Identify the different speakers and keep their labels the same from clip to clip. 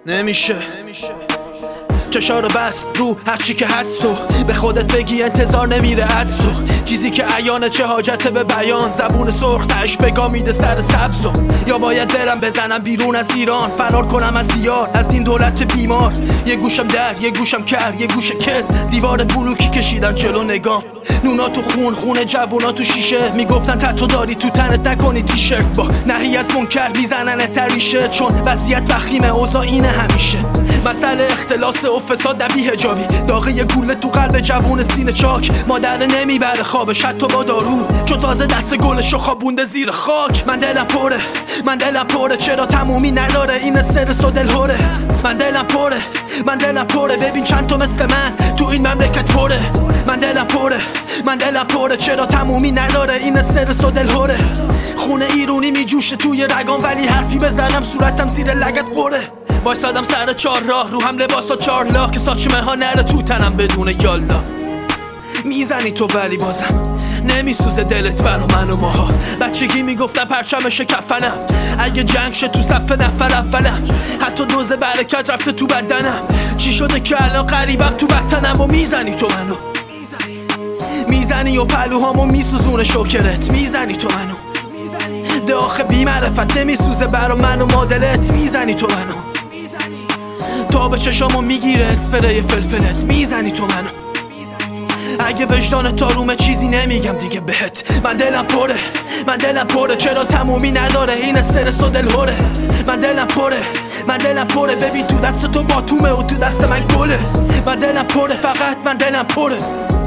Speaker 1: نمیشه چشا رو بست رو هرچی که هست تو به خودت بگی انتظار نمیره از تو چیزی که عیانه چه حاجته به بیان زبون سرخ تش بگا میده سر سبزو یا باید برم بزنم بیرون از ایران فرار کنم از دیار از این دولت بیمار یه گوشم در یه گوشم کر یه گوش کس دیوار بلوکی کشیدن جلو نگام نونا تو خون جوونا تو شیشه میگفتن تتو داری تو تنت نکنی تیشرت با نهی از منکر میزنن تریشه چون وضعیت وخیمه اوضاع اینه همیشه مسئله اختلاس و فساد نبی حجابی داغه یه گوله تو قلب جوون سینه چاک مادر نمیبره خوابش حتی با دارو چون تازه دست گلش رو خوابونده زیر خاک من دلم پره چرا تمومی نداره این سرس و دلهوره من دلم پره ببین چند تا مثل من تو این مملکت پره من دلم پره چرا تمومی نداره این سرس و دلهوره خونه ایرونی میجوشه توی رگام ولی حرفی بزنم صورتم زیر لگت قره وایسادم سر چار راه رو هم لباسا چارلا که ساچمه ها نره تو تنم بدون یالا میزنی تو ولی بازم نمیسوزه دلت برا من و ماها بچگی میگفتن پرچمش کفنم اگه جنگ شه تو صف نفر اولم حتی دوز برکت رفته تو بدنم چی شده که الان قریبم تو وطنم و میزنی تو منو میزنی و پلوهامو میسوزونه شوکرت میزنی تو منو ده آخه بی معرفت نمیسوزه برا من و مادرت میزنی تو منو تا به چشامو میگیره اسپری فلفلت میزنی تو منو اگه وجدان تارومه چیزی نمیگم دیگه بهت من دلم پره چرا تمومی نداره این سرس و دلهوره من دلم پره ببین تو دست تو باتومه و تو دست من گله من دلم پره فقط من دلم پره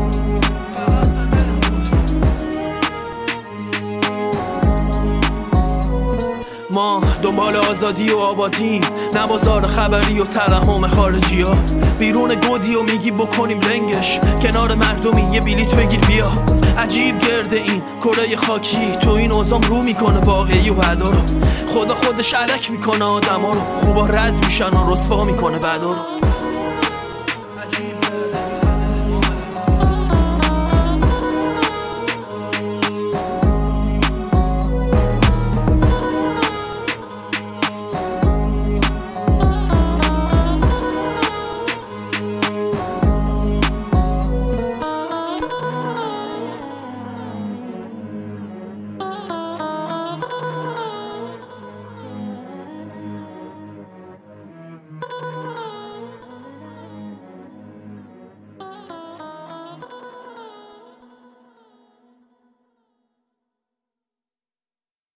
Speaker 1: ما دنبال آزادی و آبادی نه بازار خبری و ترحم خارجی ها بیرون گودی و میگی بکنیم لنگش کنار مردمی یه بلیت بگیر بیا عجیب گرده این کره خاکی تو این اوزام رو میکنه واقعی و وعدا رو خدا خودش علک میکنه آدم ها رو خوبا رد میشن و رسوا میکنه بعدا رو